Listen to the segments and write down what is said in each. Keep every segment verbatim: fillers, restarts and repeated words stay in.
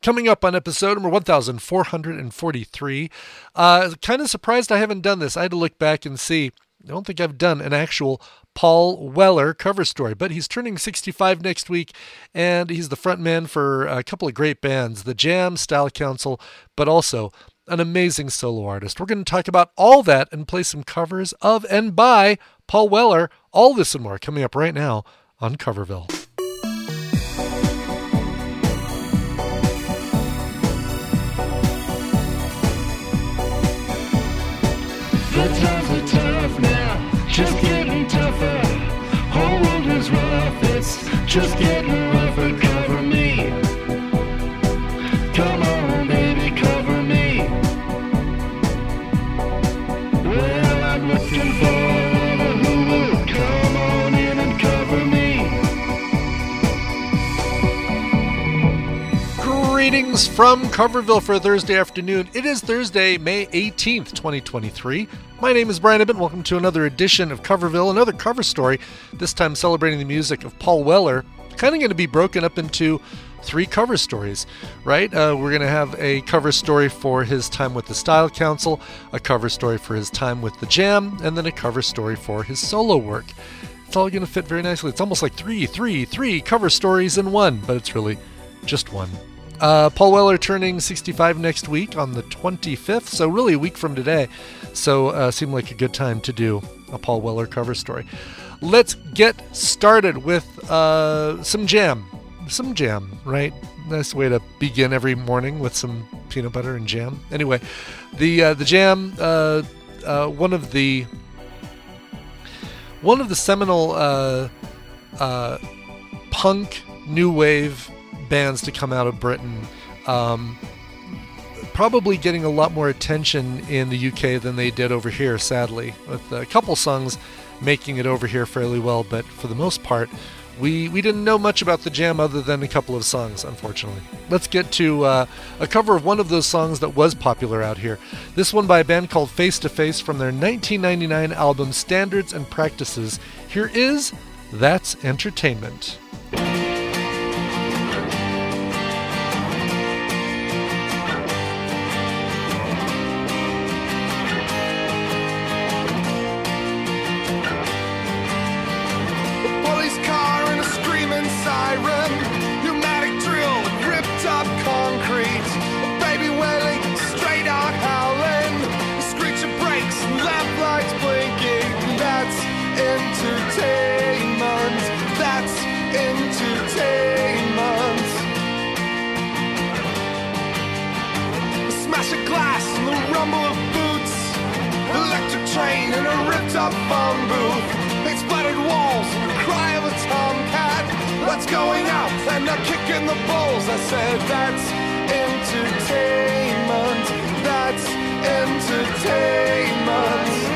Coming up on episode number one thousand four hundred forty-three, uh, kind of surprised I haven't done this. I had to look back and see. I don't think I've done an actual Paul Weller cover story, but he's turning sixty-five next week, and he's the frontman for a couple of great bands, The Jam, Style Council, but also an amazing solo artist. We're going to talk about all that and play some covers of and by Paul Weller. All this and more coming up right now on Coverville. The times are tough now, just getting tougher. Whole world is rough, it's just getting rougher. Cover me, come on baby, cover me. Well, I'm looking for a lover who will come on in and cover me. Greetings from Coverville for Thursday afternoon. It is Thursday, May eighteenth, twenty twenty-three. My name is Brian Ibbott. Welcome to another edition of Coverville, another cover story, this time celebrating the music of Paul Weller. Kind of going to be broken up into three cover stories, right? Uh, we're going to have a cover story for his time with the Style Council, a cover story for his time with the Jam, and then a cover story for his solo work. It's all going to fit very nicely. It's almost like three, three, three cover stories in one, but it's really just one. Uh, Paul Weller turning sixty-five next week on the twenty-fifth, so really a week from today. So uh, seemed like a good time to do a Paul Weller cover story. Let's get started with uh, some jam. Some jam, right? Nice way to begin every morning with some peanut butter and jam. Anyway, the uh, the Jam, uh, uh, one of the one of the seminal uh, uh, punk new wave bands to come out of Britain, um, probably getting a lot more attention in the U K than they did over here, sadly, with a couple songs making it over here fairly well, but for the most part, we, we didn't know much about the Jam other than a couple of songs, unfortunately. Let's get to uh, a cover of one of those songs that was popular out here. This one by a band called Face to Face from their nineteen ninety-nine album Standards and Practices. Here is That's Entertainment. Train in a ripped up phone booth, exploded walls, cry of a tomcat. What's going out? And a kick in the balls. I said that's entertainment. That's entertainment.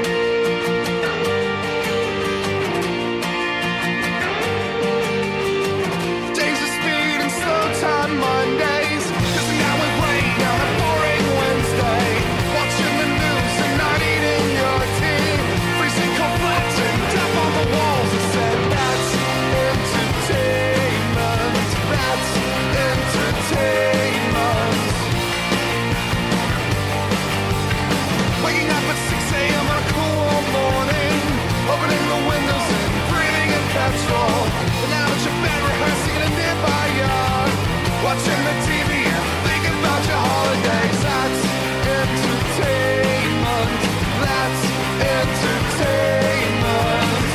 Days of speed and slow time Mondays, kissing out with rain on a boring Wednesday, watching the news and not eating your tea, freezing cold flats and death on the walls. I said that's entertainment. That's entertainment. Waking up at six a.m. on a cool warm morning, opening the windows and breathing in petrol, and now at your bed rehearsing in a nearby yard, watching the T V and thinking about your holidays. That's entertainment. That's entertainment.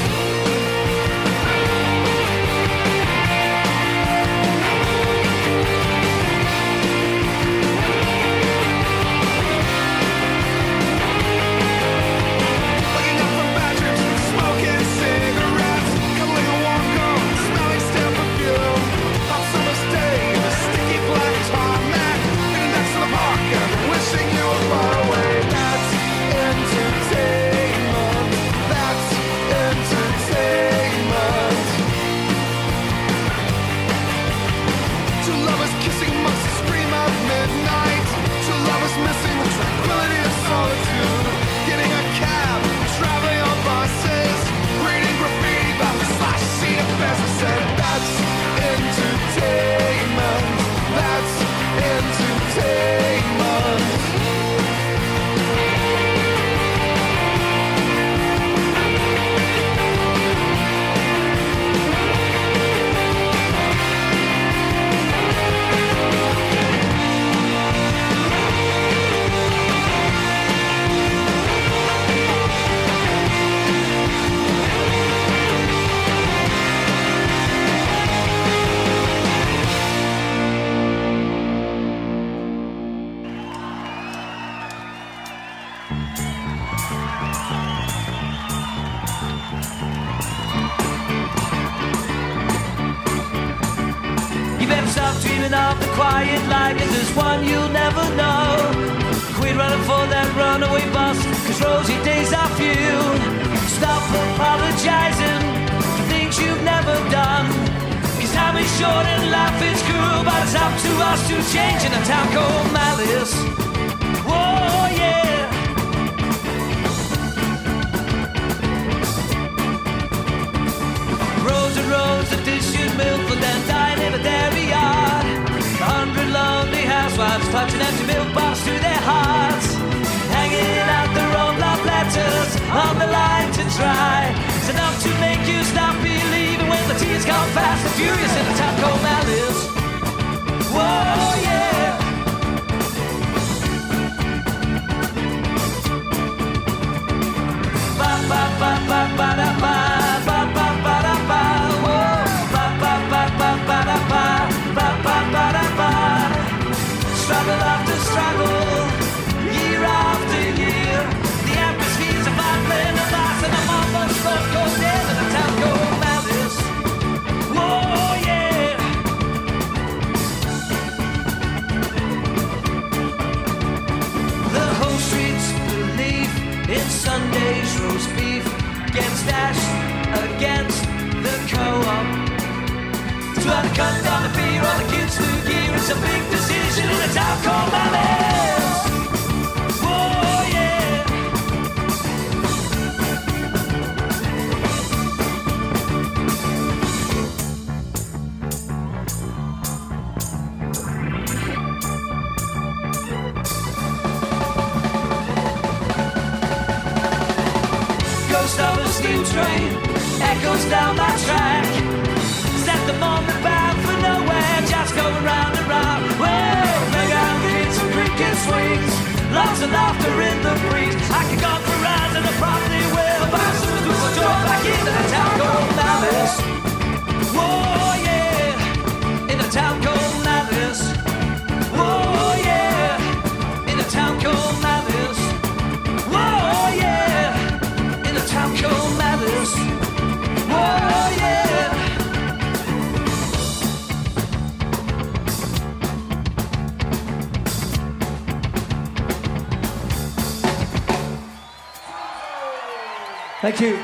Waking up from bedrooms and smoking cigarettes, cuddling a warm girl, smelling stale perfume. Hot summer's day in a sticky black tarmac, thinking that's in the park and wishing you were far away. That's entertainment. That's entertainment. Two lovers kissing must scream at midnight. Two lovers missing the tranquility of solitude. Getting a cab, traveling on buses, reading graffiti about the slash scene of business. Said that's entertainment. That's quiet life, and there's one you'll never know. Quit running for that runaway bus, cause rosy days are few. Stop apologizing for things you've never done, cause time is short and life is cruel, but it's up to us to change in a town called Malice. Whoa, yeah. Rows and rows of dishes milk for them dying in a dairy yard. A hundred lonely housewives clutching empty milk bottles to their hearts, hanging out their own love letters on the line to dry. It's enough to make you stop believing when the tears come fast and furious in a town called Malice. Whoa, yeah. Ba ba ba ba ba da ba ba ba ba da ba. Whoa. Ba ba ba ba ba da ba ba ba ba da ba. Struggle after struggle, year after year. The atmosphere's a vibrant and vast, and the marbles both go dead in a town called Malice. Whoa, yeah. The whole streets believe in Sunday's roast beef gets dashed against the co-op. To have to cut down the beer on the kids' new gear, it's a big decision in a town called Malice. Whoa, yeah. Ghost of a steam train echoes down my track. Set the moment bound for nowhere, just going round and round. Well, playground kids and cricket swings, lots of laughter in the breeze. I could go for rides and I probably will, but I'm soon to put joy back into the town called Malice. Whoa, yeah, in a town called Malice. Whoa, yeah, in a town called Malice. Whoa, yeah, in a town called Malice. Whoa, yeah. Thank you.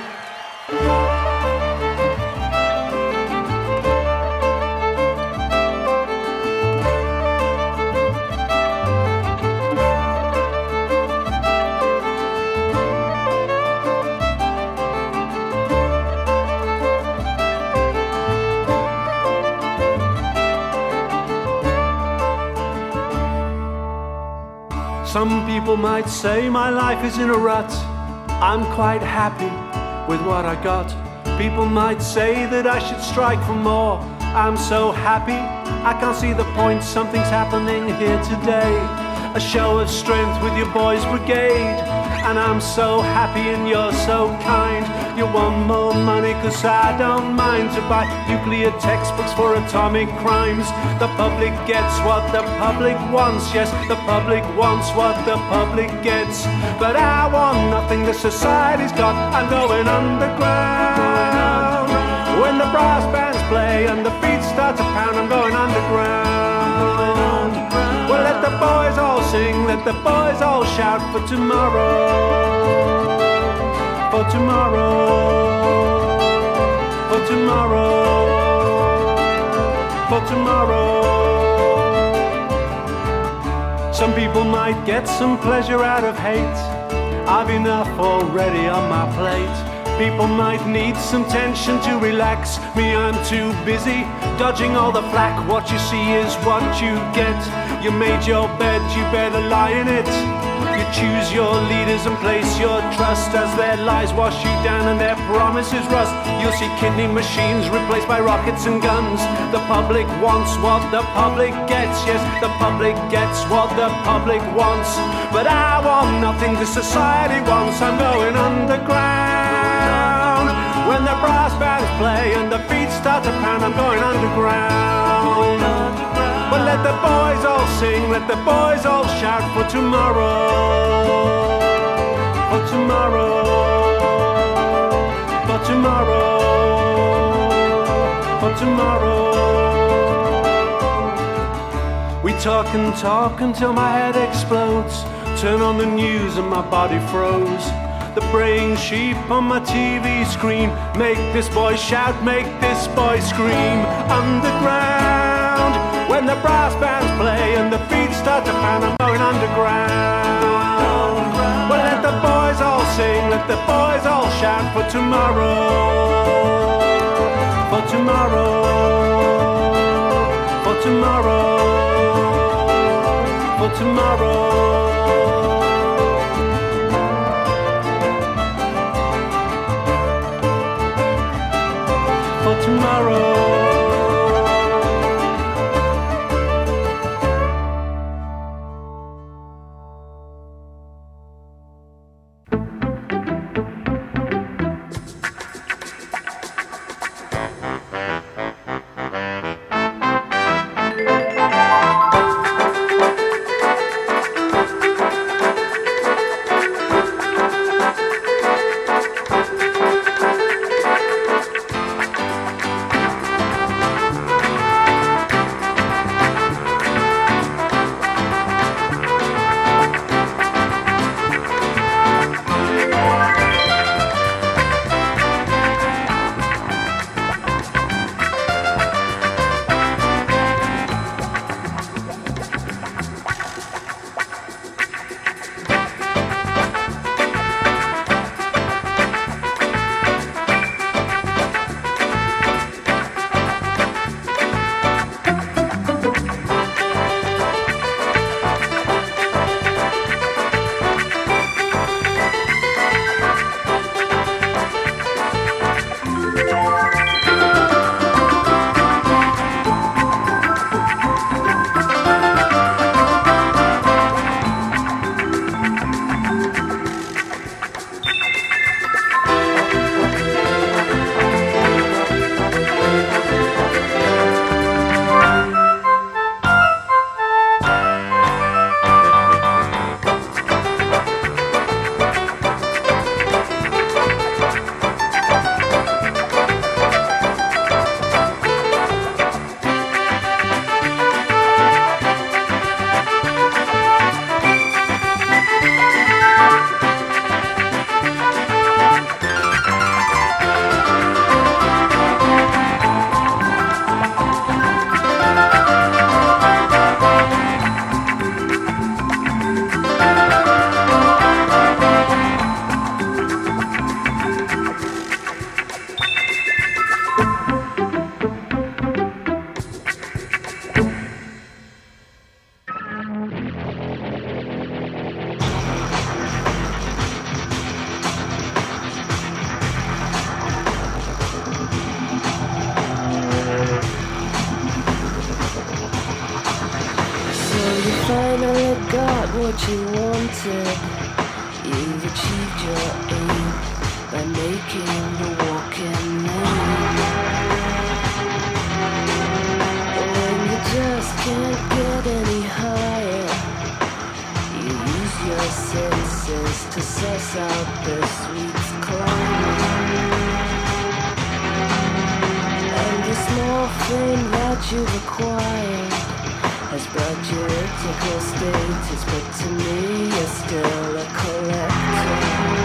Some people might say my life is in a rut. I'm quite happy with what I got. People might say that I should strike for more. I'm so happy, I can't see the point. Something's happening here today. A show of strength with your boys' brigade. And I'm so happy and you're so kind. You want more money cause I don't mind to buy nuclear textbooks for atomic crimes. The public gets what the public wants. Yes, the public wants what the public gets. But I want nothing the society's got. I'm going underground. When the brass bands play and the beat starts to pound, I'm going underground. Well, let the boys all sing, let the boys all shout for tomorrow. For tomorrow. For tomorrow. For tomorrow. Some people might get some pleasure out of hate. I've enough already on my plate. People might need some tension to relax. Me, I'm too busy dodging all the flack. What you see is what you get. You made your bed, you better lie in it. You choose your leaders and place your trust as their lies wash you down and their promises rust. You'll see kidney machines replaced by rockets and guns. The public wants what the public gets. Yes, the public gets what the public wants. But I want nothing the society wants. I'm going underground. When the brass bands play and the beats start to pound, I'm going underground. But let the boys all sing, let the boys all shout for tomorrow. For tomorrow. For tomorrow. For tomorrow. We talk and talk until my head explodes. Turn on the news and my body froze. The braying sheep on my T V screen. Make this boy shout, make this boy scream. Underground, when the brass bands play and the feet start to pound, I'm going underground. Well, let the boys all sing, let the boys all shout for tomorrow. For tomorrow. For tomorrow. For tomorrow. Tomorrow. finally got what you wanted. You've achieved your aim by making the walking name. When you just can't get any higher, you use your senses to suss out the sweets climbing. And the small fame that you've acquired has brought you ethical status, but to me you're still a collector.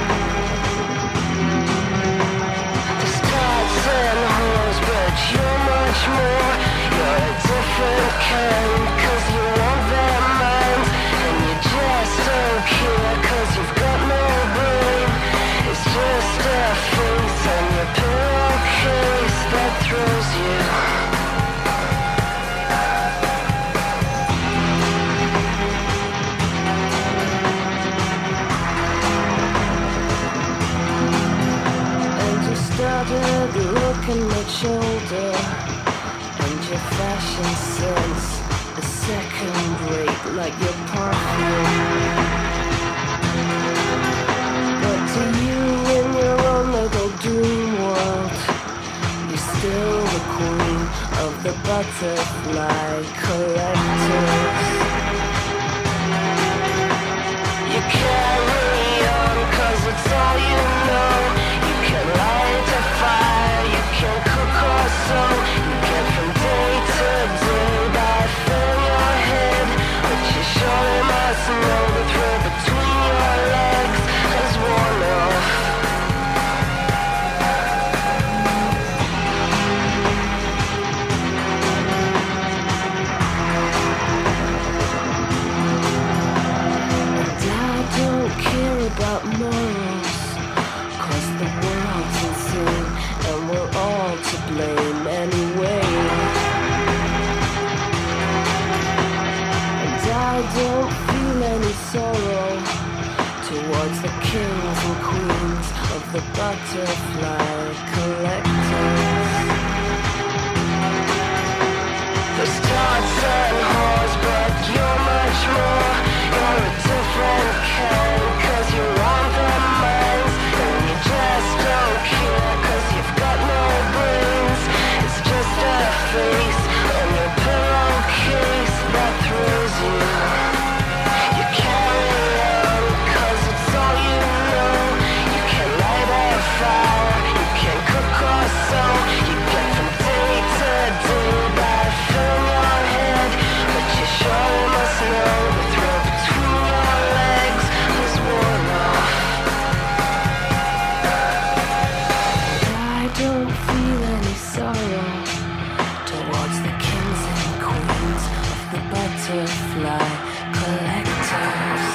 The stars and holes, but you're much more. You're a different kind, cause you want their minds. And you just don't care, cause you've got no brain. It's just a face on your pillowcase that throws you. Started looking much older, and your fashion sense is second rate, like your perfume. But to you, in your own little dream world, you're still the queen of the butterfly collectors. You carry on, cause it's all you know. You can light a fire, you can cook or sew. You get from day to day by filling your head don't feel any sorrow towards the kings and queens of the butterfly collectors. The stars and whores, but you're much more. You're a different kind, cause you want their minds, and you just don't care, cause you've got no brains. It's just a face on your pillowcase that throws you. You carry on, cause it's all you know. You can light a fire, you can cook or sew. You get from day to day by filling your head, but you surely must know the thrill between your legs was worn off. I don't feel any sorrow towards the kings and queens of the butterfly collectors.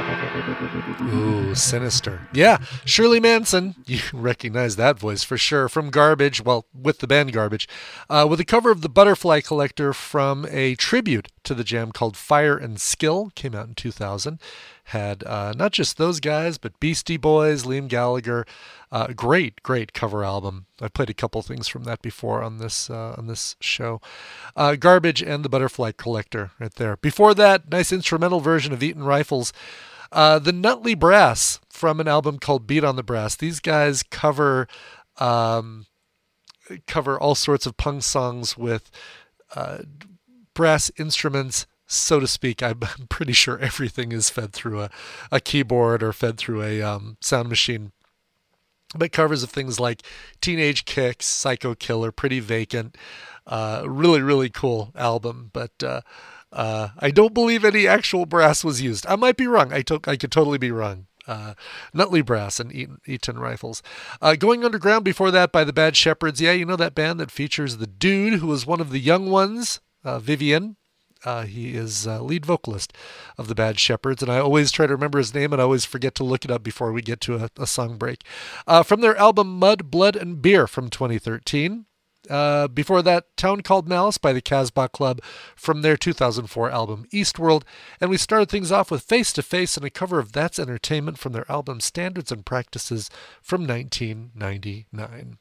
Ooh, sinister. Yeah, Shirley Manson. You recognize that voice for sure from Garbage, well, with the band Garbage, uh, with a cover of The Butterfly Collector from a tribute to the Jam called Fire and Skill. Came out in two thousand. Had uh, not just those guys, but Beastie Boys, Liam Gallagher. Uh, great, great cover album. I played a couple things from that before on this uh, on this show. Uh, Garbage and The Butterfly Collector right there. Before that, nice instrumental version of Eaton Rifles. Uh, the Nutley Brass from an album called Beat on the Brass. These guys cover um, cover all sorts of punk songs with uh, brass instruments, so to speak. I'm pretty sure everything is fed through a, a keyboard or fed through a um, sound machine. But covers of things like Teenage Kicks, Psycho Killer, Pretty Vacant. Uh, really, really cool album. But uh, uh, I don't believe any actual brass was used. I might be wrong. I, to- I could totally be wrong. Uh, Nutley Brass and Eaton, Eaton Rifles. Uh, Going Underground before that by the Bad Shepherds. Yeah, you know that band that features the dude who was one of the young ones, uh, Vivian. Uh, he is uh, lead vocalist of the Bad Shepherds, and I always try to remember his name, and I always forget to look it up before we get to a, a song break. Uh, from their album Mud, Blood, and Beer from twenty thirteen. Uh, before that, Town Called Malice by the Casbah Club from their two thousand four album Eastworld. And we started things off with Face to Face and a cover of That's Entertainment from their album Standards and Practices from nineteen ninety-nine.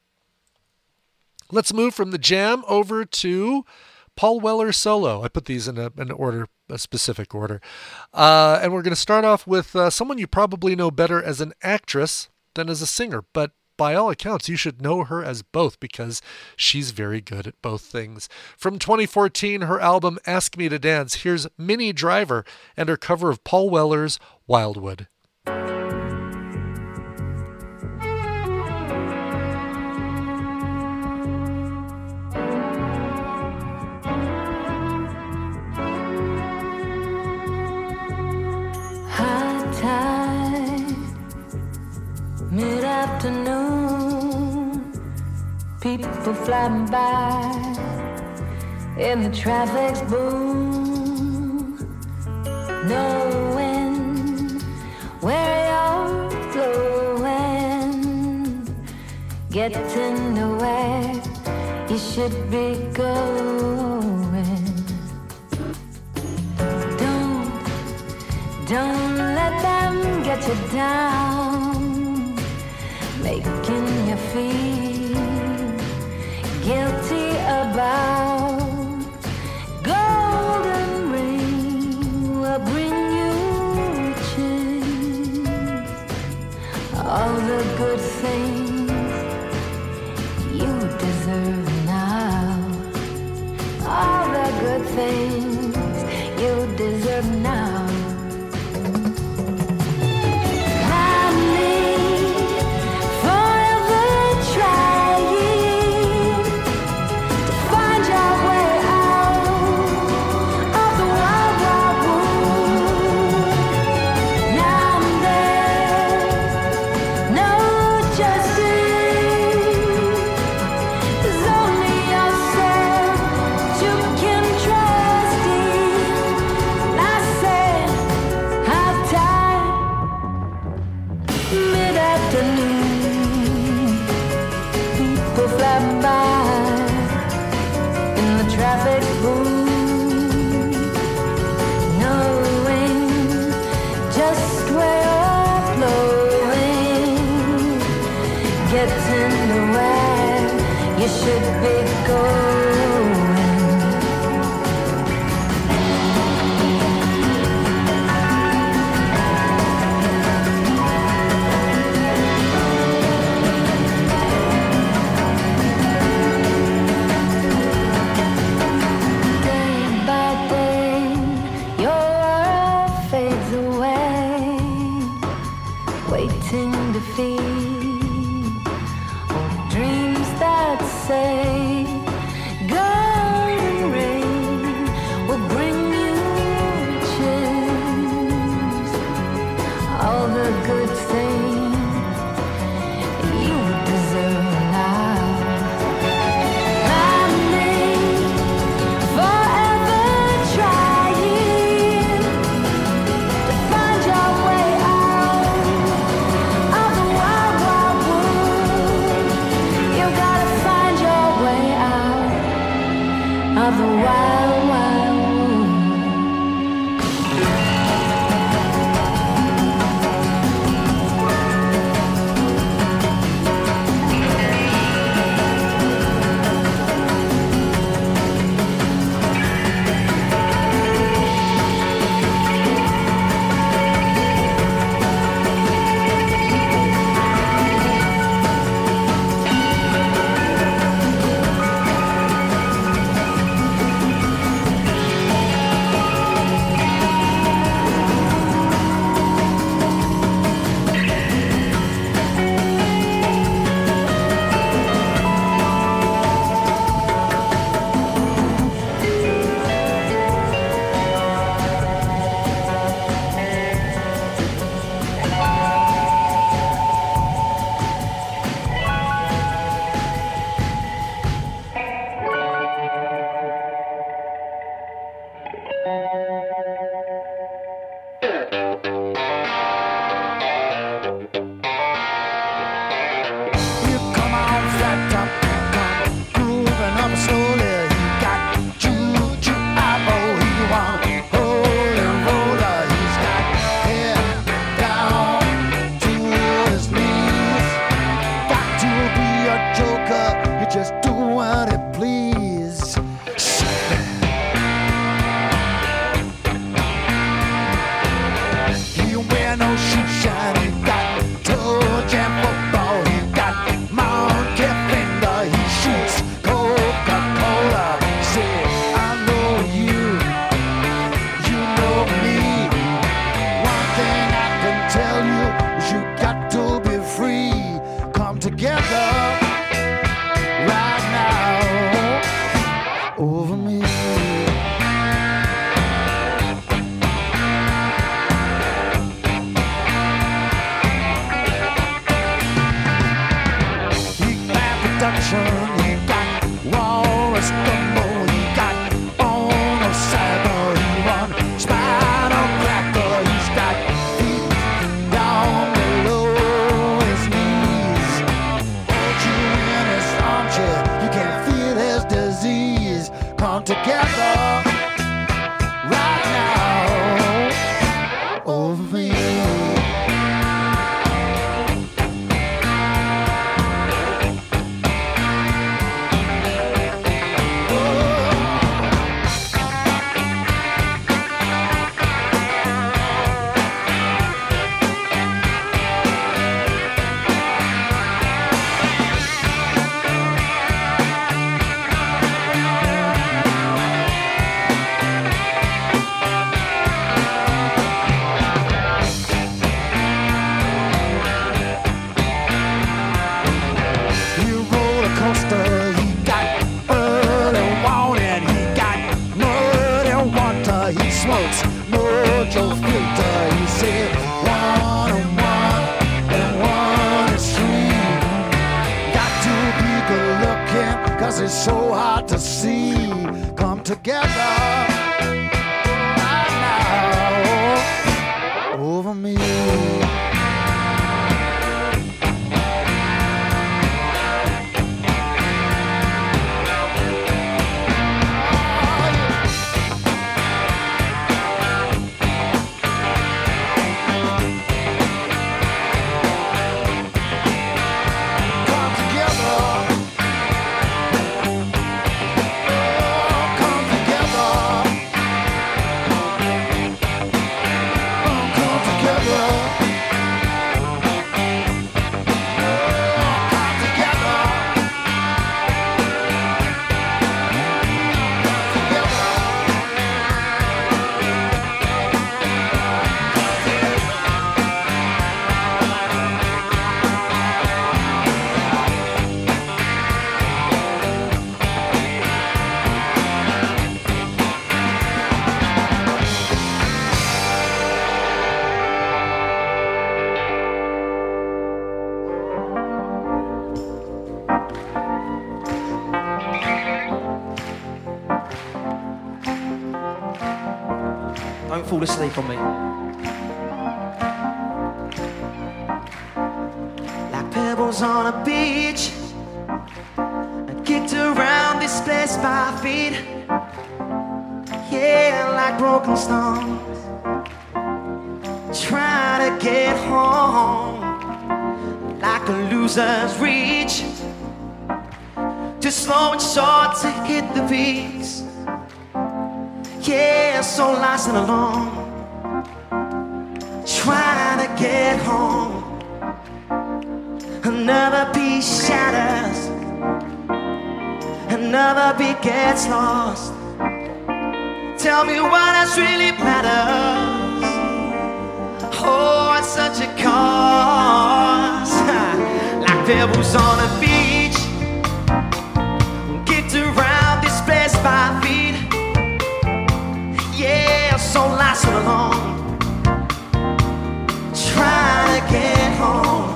Let's move from the Jam over to Paul Weller solo. I put these in a, an order, a specific order. Uh, and we're going to start off with uh, someone you probably know better as an actress than as a singer, but by all accounts, you should know her as both because she's very good at both things. From twenty fourteen, her album Ask Me to Dance, here's Minnie Driver and her cover of Paul Weller's Wildwood. Mid-afternoon, people flying by, and the traffic's boom, knowing where you're going, getting to where you should be going. Don't, don't let them get you down, making you feel guilty about. Golden ring will bring you riches, all the good things you deserve now, all the good things you deserve now. Try me for the try. should be going. Day by day, your world fades away, waiting to feed all the dreams that say golden rain will bring you riches, all the good things you deserve now. Landing, forever trying to find your way out of the wild, wild wood. You gotta find your way out of the wild, wild wood. You come on flat top, come grooving up slowly. You got choo-choo eyeball, he want holy roller. He's got head down to his knees. Got to be a joker, you just do what it please. He wear no shoe shine, he got toe jam football, he got monkey finger, he shoots Coca-Cola. Say, I know you, you know me. One thing I can tell you is you got to be free. Come together right now over me. He got production, he got Walrus Gumbo, he got Ono Cyber, he run Spinal Cracker, he's got feet down below his knees. Hold you in his armchair, you can feel his disease. Come together right now over me. He roller coaster, he got early warning, he got muddy water, he smokes mojo filter. He said one and one and one is three. Got to be good looking, cause it's so hard to see. Come together right now over me. Come together Don't fall asleep on me. Like pebbles on a beach, and kicked around this place by feet. Yeah, like broken stones, trying to get home. Like a loser's reach, too slow and short to hit the beats. Yeah, so lost and alone, trying to get home. Another piece shatters, another beat gets lost. Tell me what else really matters. Oh, it's such a cause. Like pebbles on a beach, kicked around this place by feet. Yeah, so lost and alone, trying to get home.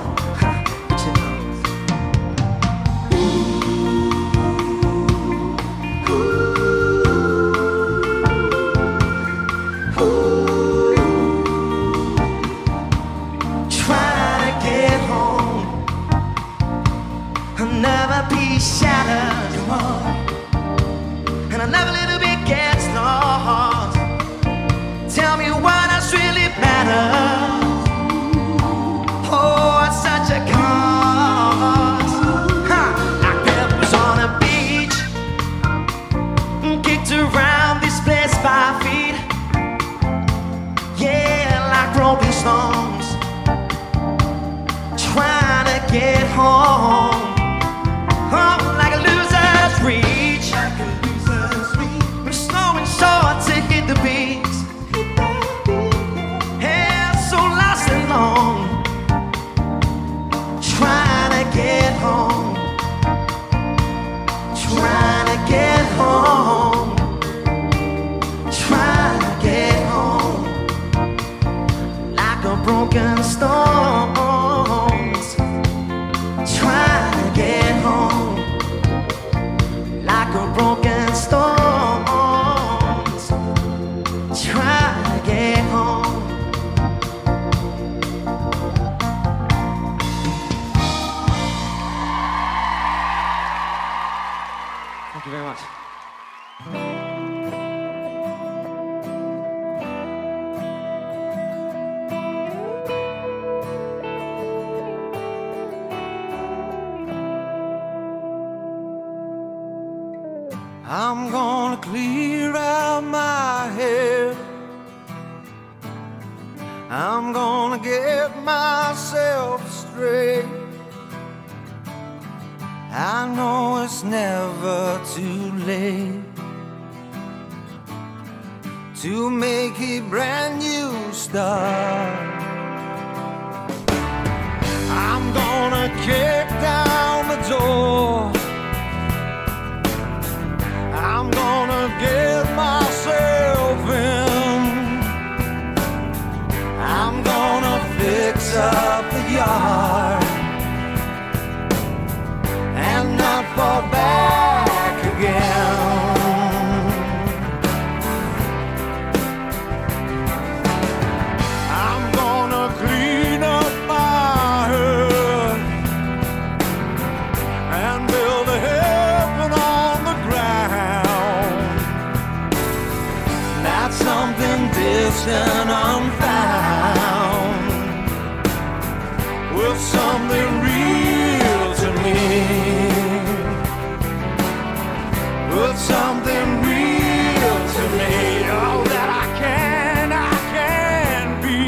Another piece shatters, and another little bit gets lost. Tell me what else really matters. Oh, it's such a cause. Huh. Like pebbles on a beach, kicked around this place by feet. Yeah, like broken stones, trying to get home. Oh, like a loser's reach, like a loser's reach. We're slow and short to hit the beats. Yeah, so lost and long, trying to get home, trying to get home, trying to get home. Like a broken stone, trying to get home. Like a broken stones, trying to get home. Thank you very much. I'm gonna clear out my head. I'm gonna get myself straight. I know it's never too late to make a brand new start. I'm gonna kick down the door. I'm gonna get myself in. I'm gonna fix up the yard and not fall back again. I'm gonna clean up my head and build a heaven on the ground. Not something distant, unfound, with something real to me, with something real to me. All that I can, I can be.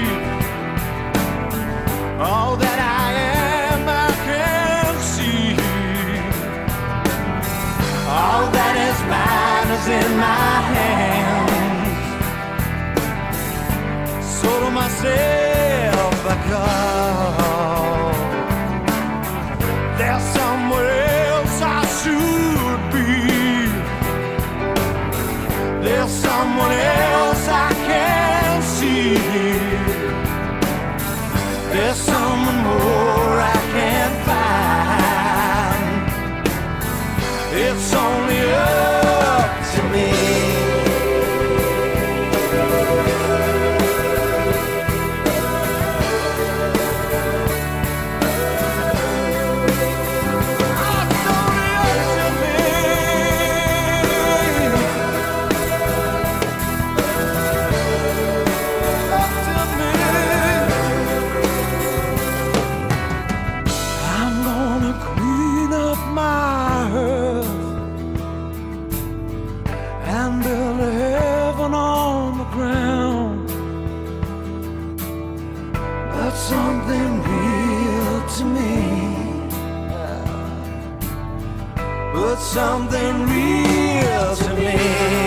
All that I am, I can see. All that is mine is in my hands. So to myself I call, there's somewhere else I should be. There's someone else I can see. There's someone more I can find. It's only up to me. something real to me.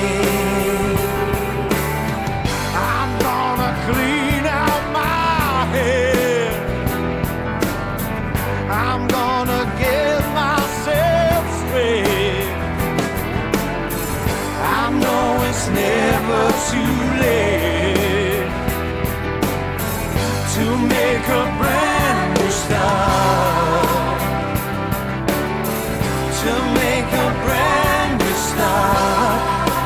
I'm gonna clean out my head. I'm gonna get myself straight. I know it's never too late to make a brand new start. To make a brand new start.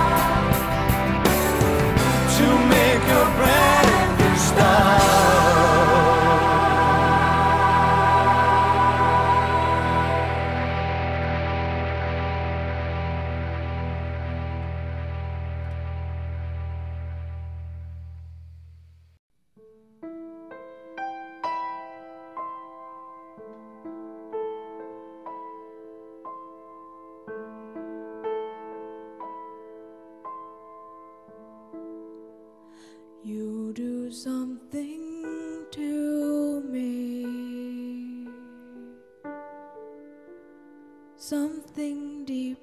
To make a brand new start. You do something to me, something deep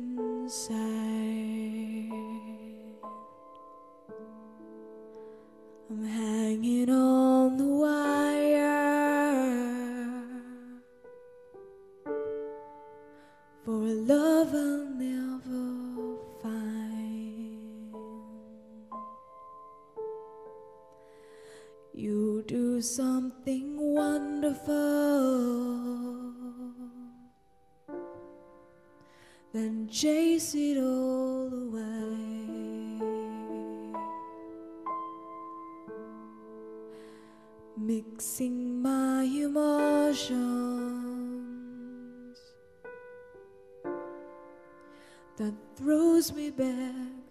inside. I'm hanging on the wire for a love I'll never find. You do something wonderful, then chase it all away. Mixing my emotions, that throws me back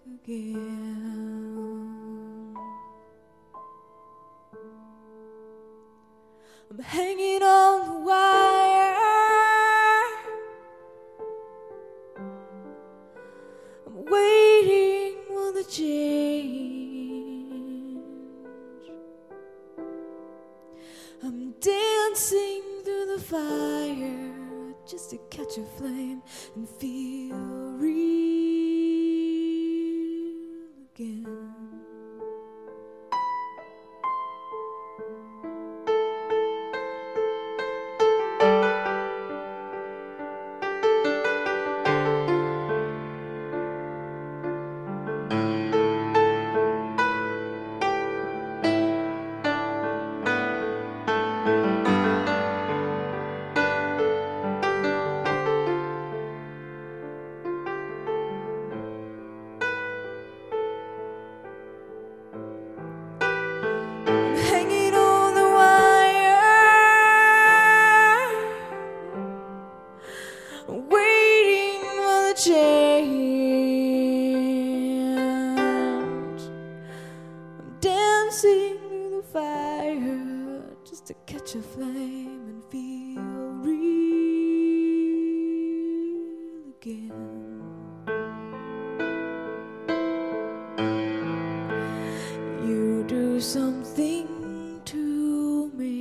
again. I'm hanging on the wire, I'm waiting for the change. I'm dancing through the fire just to catch a flame and feel real again. Change. I'm dancing through the fire just to catch a flame and feel real again. You do something to me,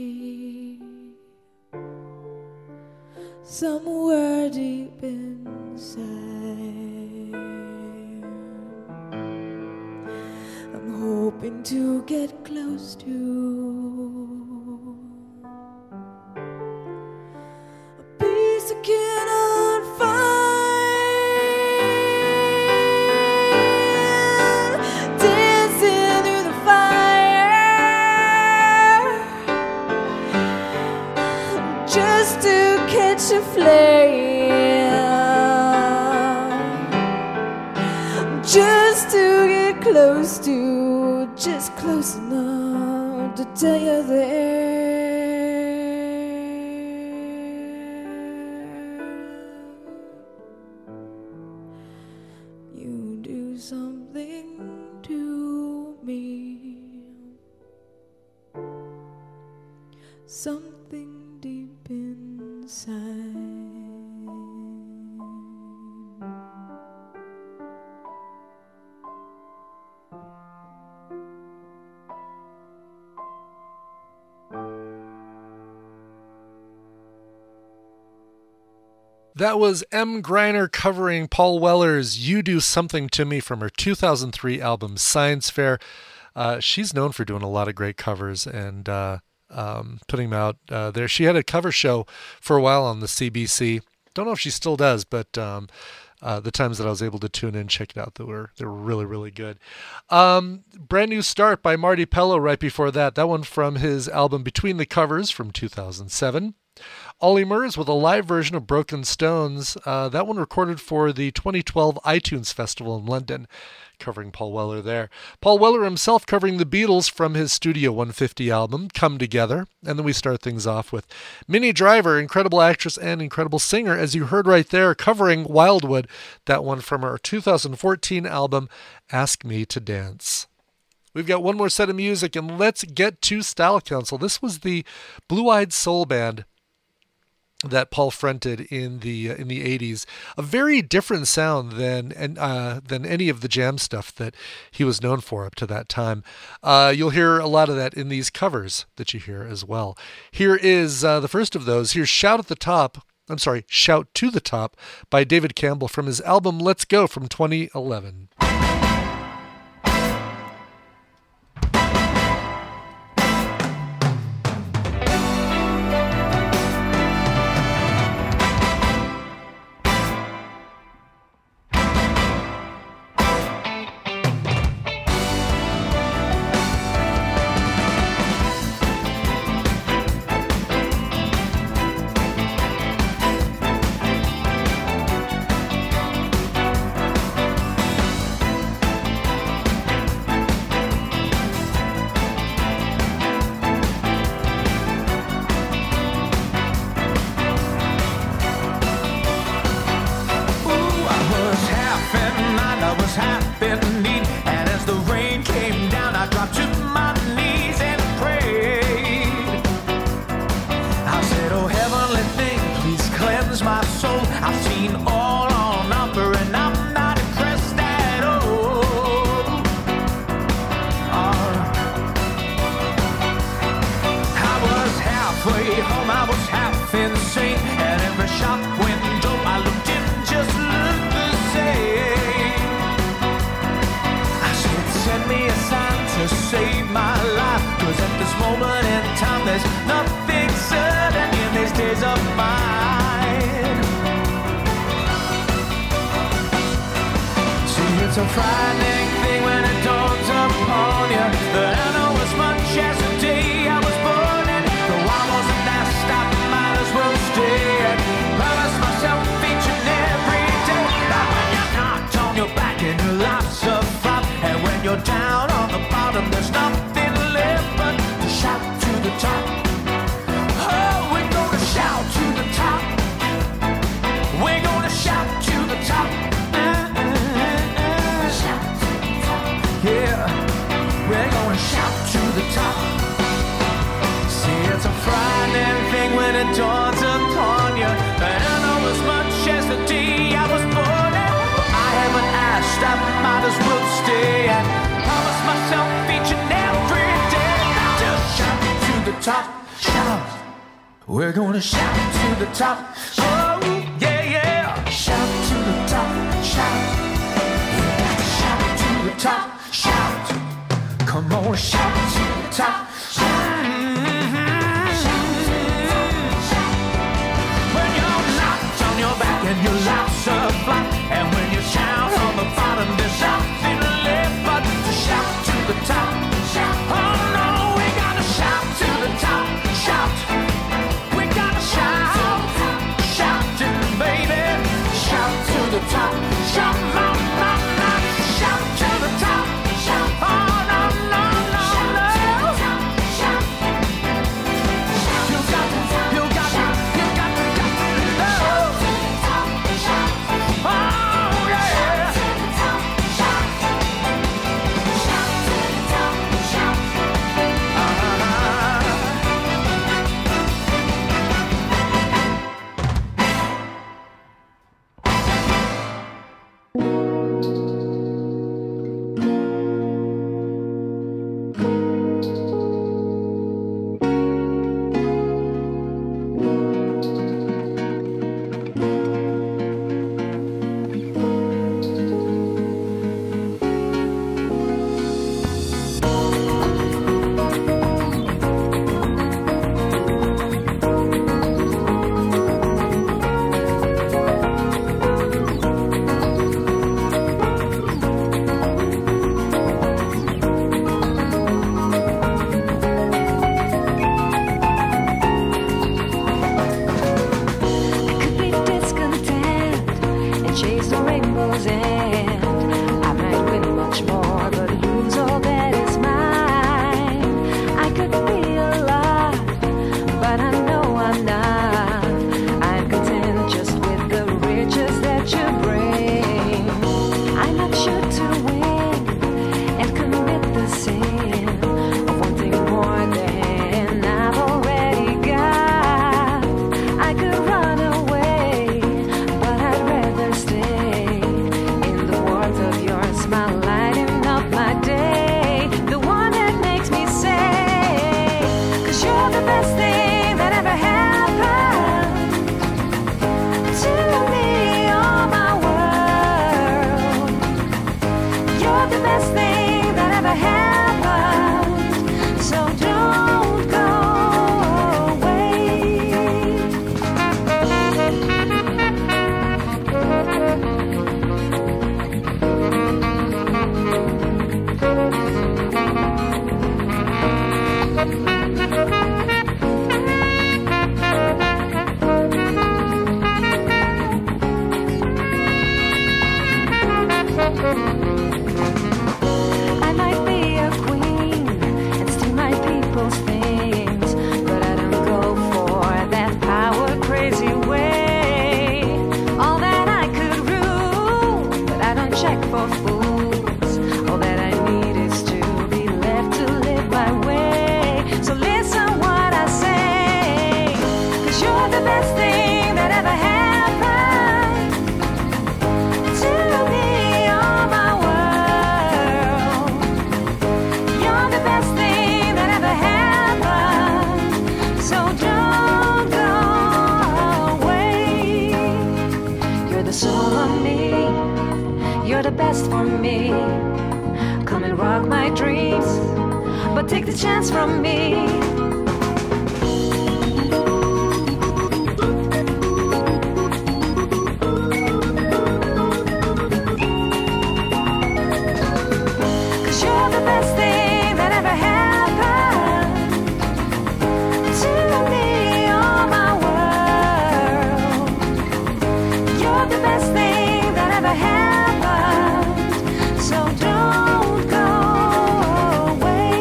somewhere deep inside. I'm hoping to get close to a piece I cannot find. Dancing through the fire just to catch a flame, just to get close to, just close enough to tell you there. You do something to me, something deep inside. That was M. Greiner covering Paul Weller's You Do Something to Me from her two thousand three album Science Fair. Uh, she's known for doing a lot of great covers and uh, um, putting them out uh, there. She had a cover show for a while on the C B C. Don't know if she still does, but um, uh, the times that I was able to tune in, check it out, they were, they were really, really good. Um, Brand New Start by Marty Pellow right before that. That one from his album Between the Covers from two thousand seven. Ollie Murs with a live version of Broken Stones. Uh, that one recorded for the twenty twelve iTunes Festival in London, covering Paul Weller there. Paul Weller himself covering the Beatles from his Studio one fifty album, Come Together. And then we start things off with Minnie Driver, incredible actress and incredible singer, as you heard right there, covering Wildwood, that one from her two thousand fourteen album, Ask Me to Dance. We've got one more set of music, and let's get to Style Council. This was the Blue Eyed Soul Band that Paul fronted in the uh, in the eighties. A very different sound than and uh, than any of the jam stuff that he was known for up to that time. Uh, you'll hear a lot of that in these covers that you hear as well. Here is uh, the first of those. Here's Shout at the Top. I'm sorry, Shout to the Top by David Campbell from his album Let's Go from twenty eleven. It's a frightening thing when it dawns upon you that I know as much as the day I was born in. Though I wasn't asked, I might as well stay and promise myself each and every day that when you're knocked on your back and your life's a flop, and when you're down on the bottom, there's nothing left but to shout to the top. Oh, we're gonna shout to the top. We're gonna shout to the top. Yeah, we're gonna shout to the top. See, it's a frightening thing when it dawns upon you that I know as much as the day I was born in. But I haven't asked, I might as well stay and promise myself each and every day not to shout to the top. Shout, we're gonna shout to the top. Oh, yeah, yeah. Shout to the top, shout. Yeah, shout to the top. Shout, come on, shout to the top. Mm-hmm. When you're knocked on your back and your life's a flop, and when you're down on the bottom, there's nothing left but to shout to the top. Oh no, we gotta shout to the top. Shout, we gotta shout, shouting, baby. Shout to the top. Shout, no, no, no, shout to the top. Oh, no, no, no, no. best for me. Come and rock my dreams, but take the chance from me. Cause you're the best thing that ever happened to me, oh my world. You're the best thing that ever happened, so don't go away.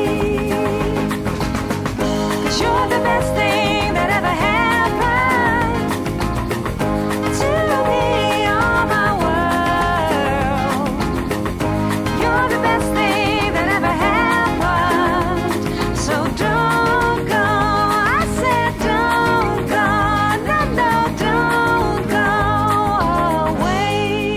Cause you're the best thing that ever happened to me, oh my world. You're the best thing that ever happened, so don't go. I said don't go, no, no, don't go away.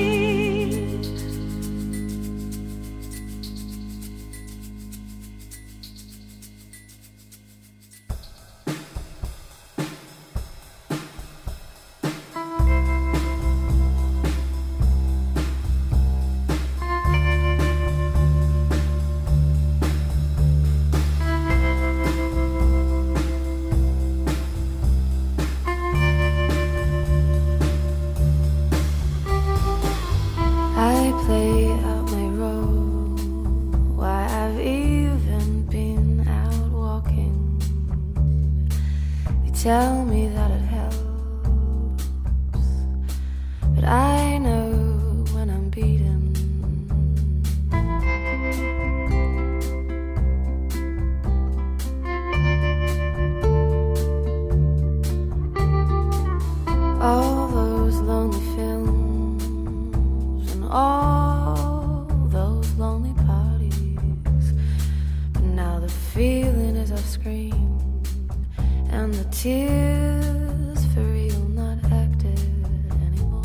I play out my role. Why I've even been out walking. You tell me that it helps, but I know when I'm beaten. All those lonely films and all those lonely parties, but now the feeling is I've screamed, and the tears for real not acted anymore.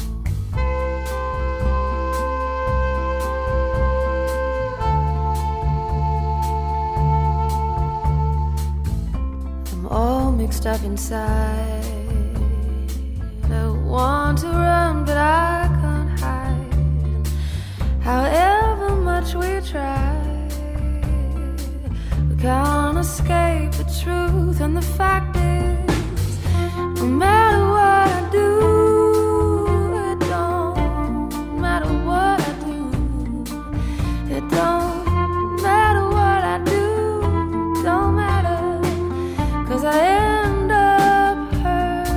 I'm all mixed up inside. I want to run, but I can't hide. However much we try, we can't escape the truth. And the fact is, no matter what I do, it don't matter what I do. It don't matter what I do, don't matter, 'cause I end up hurt.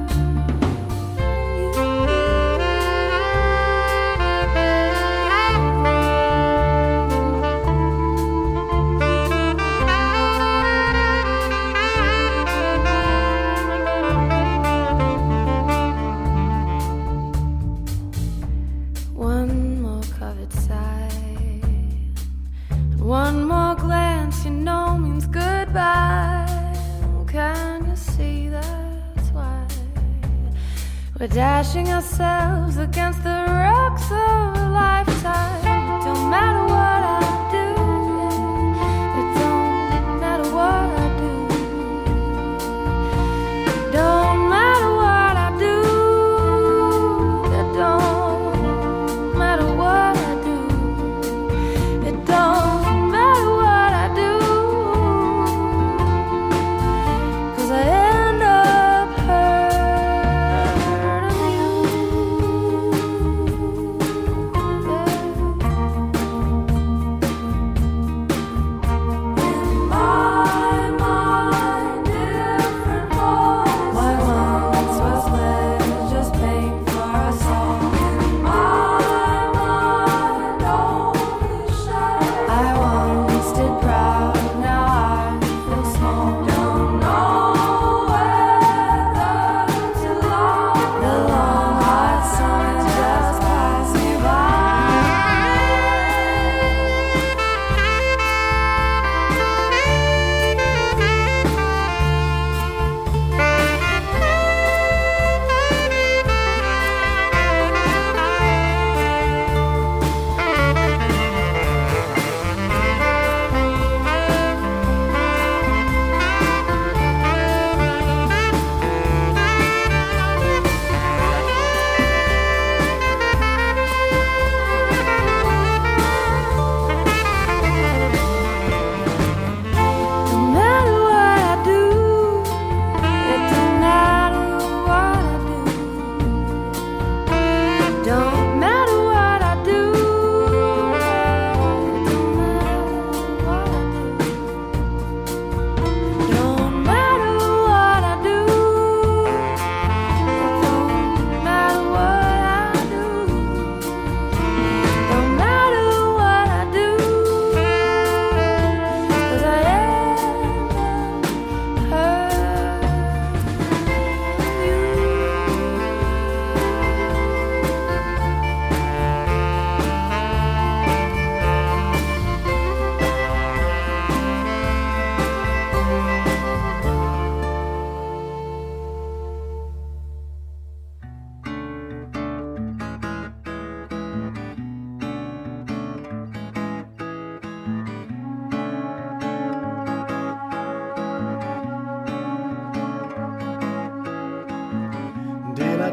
One more covered sigh, one more glance, you know, means goodbye. Can you see that's why we're dashing ourselves against the rocks of a lifetime? It don't matter what I do, it don't matter what I do. It don't matter what I do, it don't matter what I do. It don't matter what I do, 'cause I end up hurting you. Yeah.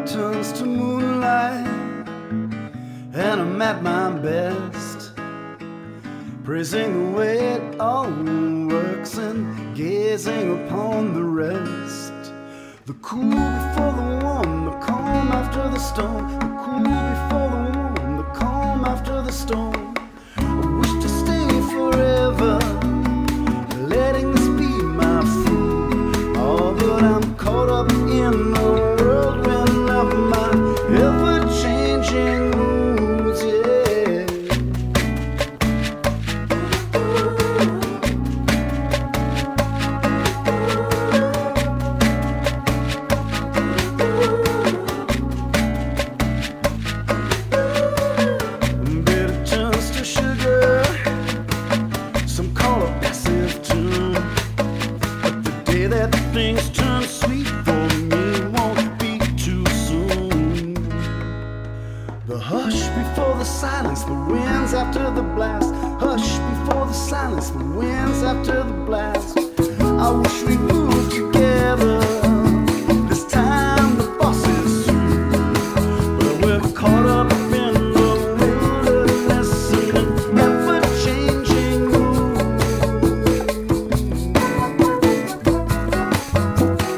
turns to moonlight, and I'm at my best, praising the way it all works and gazing upon the rest. The cool before the warm, the calm after the storm. The cool before the warm, the calm after the storm. I wish to stay forever, letting this be my food. Oh, but I'm caught up in the whirlwind of my ever-changing moods, yeah. Bitter turns to sugar, some call a passive tune. But the day that things turn sweet for me won't be too soon. The hush before the silence, the winds after the blast. Hush before the silence, the winds after the blast. I wish we'd move together. This time the boss is through, but we're caught up in the wilderness in an ever-changing mood.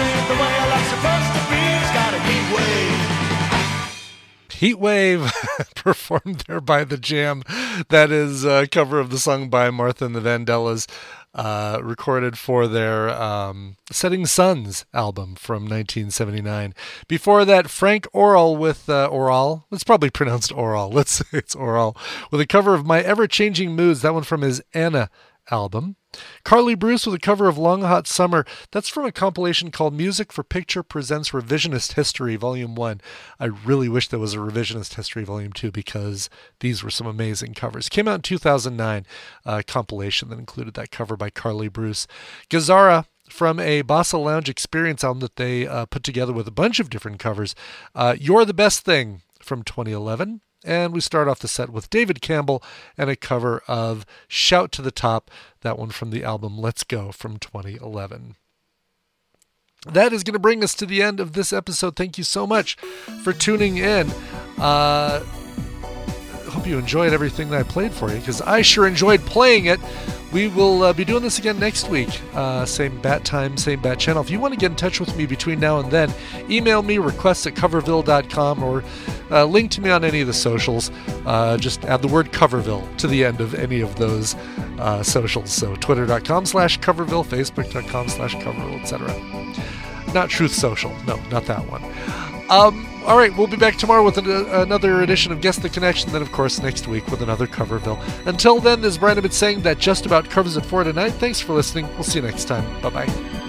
isn't the way I like supposed to be. It's got a heat wave. Heat Wave, performed there by The Jam. That is a cover of the song by Martha and the Vandellas, uh, recorded for their um, Setting Suns album from nineteen seventy-nine. Before that, Frank Oral with uh, Oral. It's probably pronounced Oral. Let's say it's Oral. With a cover of My Ever-Changing Moods. That one from his Anna album. Carly Bruce with a cover of Long Hot Summer. That's from a compilation called Music for Picture Presents Revisionist History, Volume one. I really wish there was a Revisionist History, Volume two, because these were some amazing covers. Came out in two thousand nine, a compilation that included that cover by Carly Bruce. Gazzara, from a Bossa Lounge Experience album that they uh, put together with a bunch of different covers. Uh, You're the Best Thing from twenty eleven. And we start off the set with David Campbell and a cover of Shout to the Top, that one from the album Let's Go from twenty eleven. That is going to bring us to the end of this episode. Thank you so much for tuning in. Uh, hope you enjoyed everything that I played for you, because I sure enjoyed playing it. We will uh, be doing this again next week. Uh, same bat time, same bat channel. If you want to get in touch with me between now and then, email me, requests at coverville dot com, or uh, link to me on any of the socials. Uh, just add the word Coverville to the end of any of those uh, socials. So twitter.com slash Coverville, facebook.com slash Coverville, et cetera. Not Truth Social. No, not that one. Um, all right, we'll be back tomorrow with an, uh, another edition of Guess the Connection, then, of course, next week with another Coverville. Until then, this is Brian Ibbott saying that just about covers it for tonight. Thanks for listening. We'll see you next time. Bye-bye.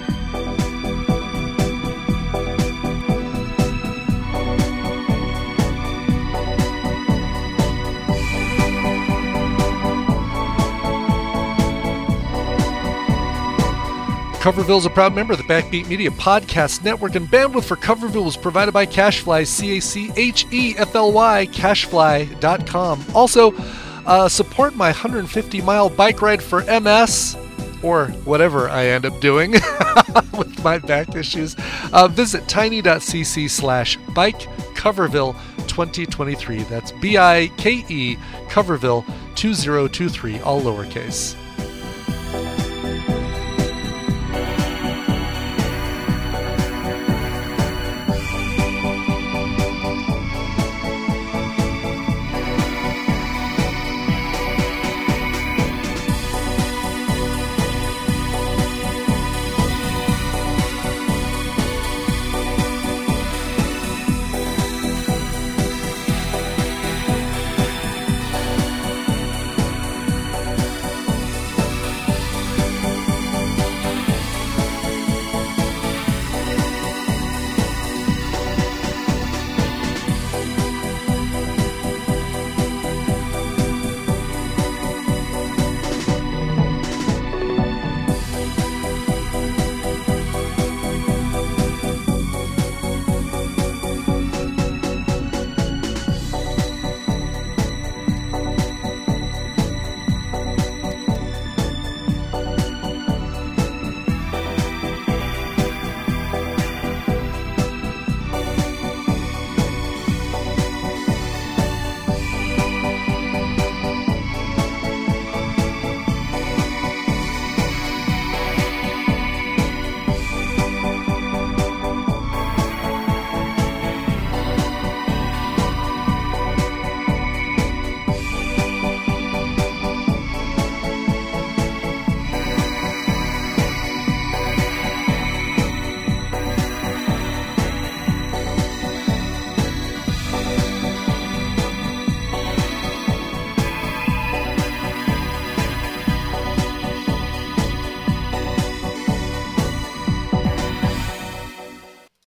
Coverville is a proud member of the Backbeat Media Podcast Network, and bandwidth for Coverville was provided by Cachefly, C A C H E F L Y, cachefly dot com. Also, uh, support my one hundred fifty mile bike ride for M S, or whatever I end up doing with my back issues. Uh, visit tiny.cc slash bike Coverville twenty twenty-three. That's B I K E Coverville two thousand twenty-three, all lowercase.